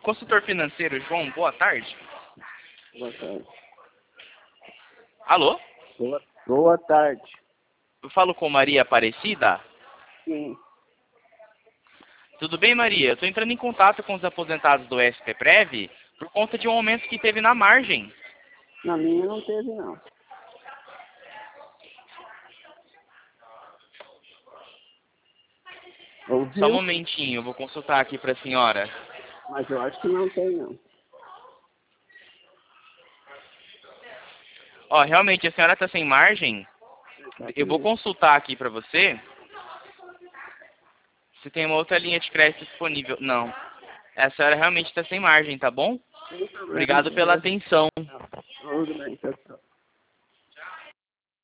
consultor financeiro, João, boa tarde. Boa tarde. Alô? Boa tarde. Eu falo com Maria Aparecida? Sim. Tudo bem, Maria? Eu estou entrando em contato com os aposentados do SPPrev por conta de um aumento que teve na margem. Na minha não teve, não. Ouviu? Só um momentinho, eu vou consultar aqui para a senhora. Mas eu acho que não tem, não. Ó, realmente, a senhora está sem margem? Eu vou consultar aqui para você se tem uma outra linha de crédito disponível. Não. A senhora realmente está sem margem, tá bom? Sem problema. Obrigado pela atenção. Tudo bem, tá.